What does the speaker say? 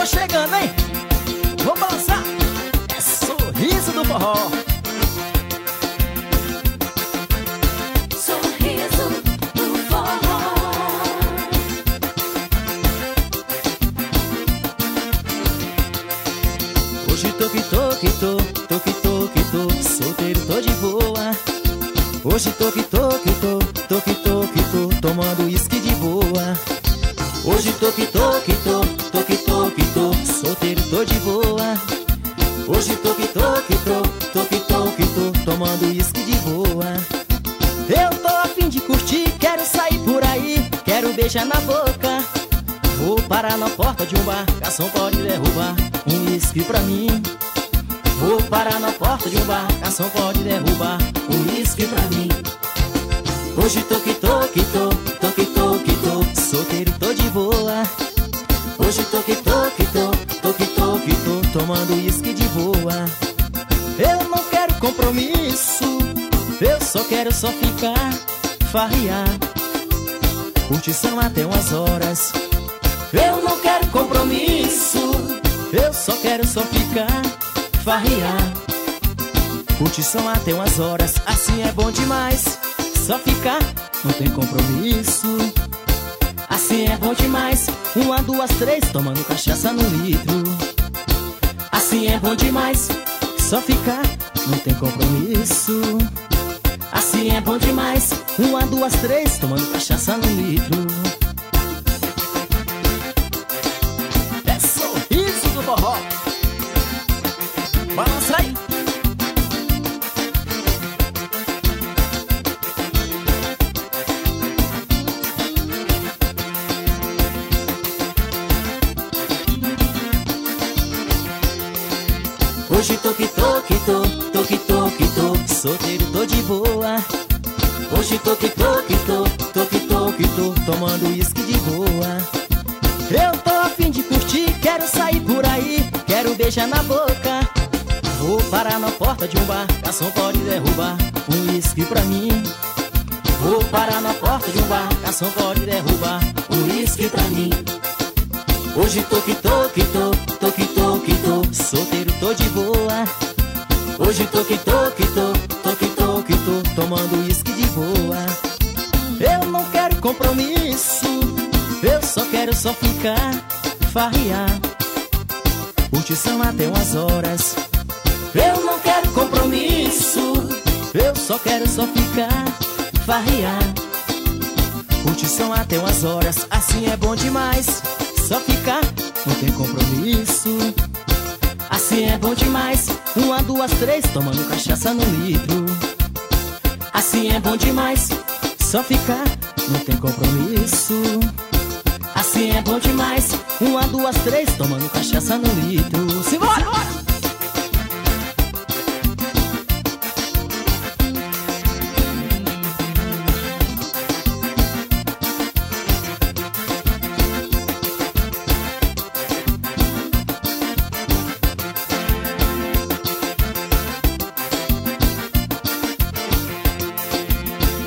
Tô chegando, hein? Vamos balançar. É sorriso do forró. Sorriso do forró. Hoje tô que tô, que tô, tô que tô, que tô, solteiro tô de boa. Hoje tô que tô, que tô, tô que tô, que tô, tomando uísque de boa. Hoje tô que tô, que tô, tô que tô, que tô, solteiro tô de boa. Hoje tô que tô, que tô, tô que tô, que tô, tomando uísque de boa. Eu tô a fim de curtir, quero sair por aí, quero beijar na boca. Vou parar na porta de um bar, garçom pode derrubar um uísque pra mim. Vou parar na porta de um bar, garçom pode derrubar um uísque pra mim. Hoje tô que tô, que tô, tô que tô, que tô, solteiro tô de boa. Hoje tô que tô, que tô, tô que tô, que tô, tomando uísque de boa. Eu não quero compromisso, eu só quero só ficar, farrear, curtição até umas horas. Eu não quero compromisso, eu só quero só ficar, farrear, curtição até umas horas. Assim é bom demais, só ficar, não tem compromisso. Assim é bom demais, 1, 2, 3, tomando cachaça no litro. Assim é bom demais, só ficar, não tem compromisso. Assim é bom demais, 1, 2, 3, tomando cachaça no litro. É sorriso do forró. Balança aí. Hoje tô que tô, que tô, tô que tô, que tô, solteiro tô de boa. Hoje tô que tô, que tô, tô que tô, que tô, tomando uísque de boa. Eu tô a fim de curtir, quero sair por aí, quero beijar na boca. Vou parar na porta de um bar, garçom pode derrubar um uísque pra mim. Vou parar na porta de um bar, garçom pode derrubar um uísque pra mim. Hoje tô que tô, que tô, tô que tô, que tô, solteiro tô de boa. Hoje tô que tô, que tô, tô que tô, que tô, tomando uísque de boa. Eu não quero compromisso, eu só quero só ficar, farrear, curtição até umas horas. Eu não quero compromisso, eu só quero só ficar, farrear, curtição até umas horas. Assim é bom demais, só ficar, não tem compromisso. Assim é bom demais, 1, 2, 3, tomando cachaça no litro. Assim é bom demais, só ficar, não tem compromisso. Assim é bom demais, 1, 2, 3, tomando cachaça no litro. Simbora!